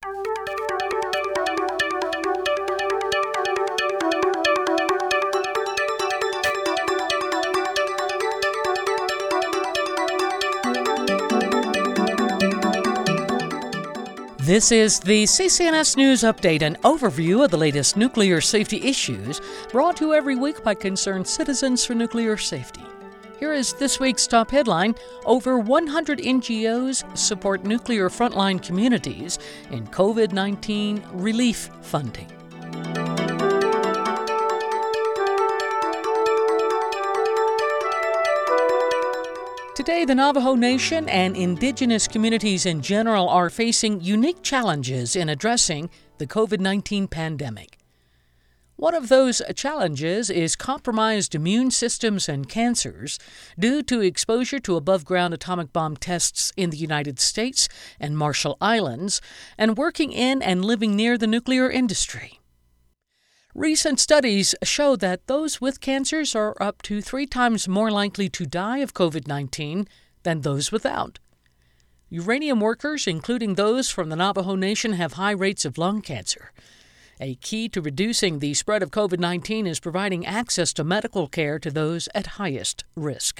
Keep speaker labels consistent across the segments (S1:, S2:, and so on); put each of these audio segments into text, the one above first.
S1: This is the CCNS News Update, an overview of the latest nuclear safety issues, brought to you every week by concerned citizens for nuclear safety. Here is this week's top headline: over 100 NGOs support nuclear frontline communities in COVID-19 relief funding. Today, the Navajo Nation and indigenous communities in general are facing unique challenges in addressing the COVID-19 pandemic. One of those challenges is compromised immune systems and cancers due to exposure to above-ground atomic bomb tests in the United States and Marshall Islands, and working in and living near the nuclear industry. Recent studies show that those with cancers are up to 3 times more likely to die of COVID-19 than those without. Uranium workers, including those from the Navajo Nation, have high rates of lung cancer. A key to reducing the spread of COVID-19 is providing access to medical care to those at highest risk.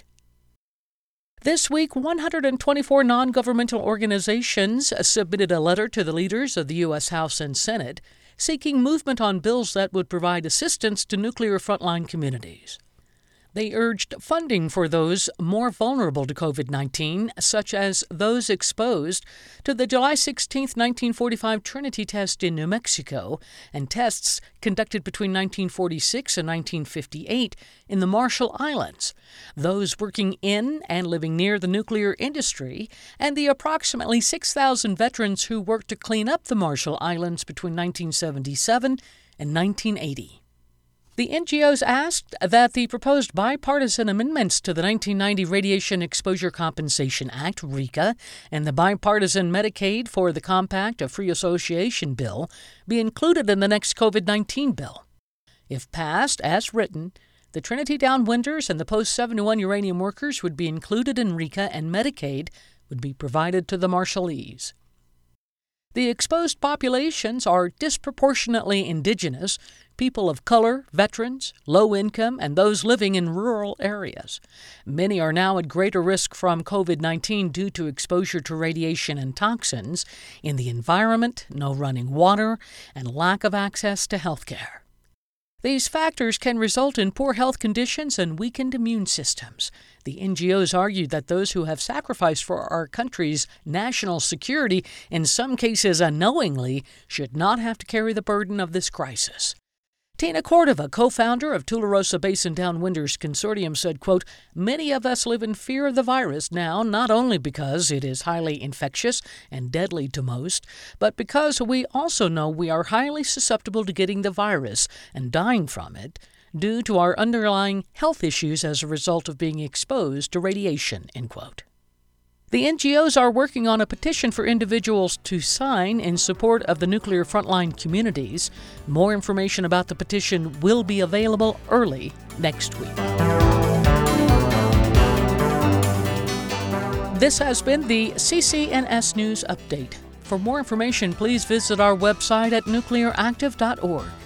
S1: This week, 124 non-governmental organizations submitted a letter to the leaders of the U.S. House and Senate seeking movement on bills that would provide assistance to nuclear frontline communities. They urged funding for those more vulnerable to COVID-19, such as those exposed to the July 16, 1945 Trinity test in New Mexico and tests conducted between 1946 and 1958 in the Marshall Islands, those working in and living near the nuclear industry, and the approximately 6,000 veterans who worked to clean up the Marshall Islands between 1977 and 1980. The NGOs asked that the proposed bipartisan amendments to the 1990 Radiation Exposure Compensation Act, RECA, and the bipartisan Medicaid for the Compact of Free Association bill be included in the next COVID-19 bill. If passed as written, the Trinity downwinders and the post-71 uranium workers would be included in RECA, and Medicaid would be provided to the Marshallese. The exposed populations are disproportionately indigenous, people of color, veterans, low income, and those living in rural areas. Many are now at greater risk from COVID-19 due to exposure to radiation and toxins in the environment, no running water, and lack of access to health care. These factors can result in poor health conditions and weakened immune systems. The NGOs argue that those who have sacrificed for our country's national security, in some cases unknowingly, should not have to carry the burden of this crisis. Tina Cordova, co-founder of Tularosa Basin Downwinders Consortium, said, quote, "Many of us live in fear of the virus now, not only because it is highly infectious and deadly to most, but because we also know we are highly susceptible to getting the virus and dying from it due to our underlying health issues as a result of being exposed to radiation," end quote. The NGOs are working on a petition for individuals to sign in support of the nuclear frontline communities. More information about the petition will be available early next week. This has been the CCNS News Update. For more information, please visit our website at nuclearactive.org.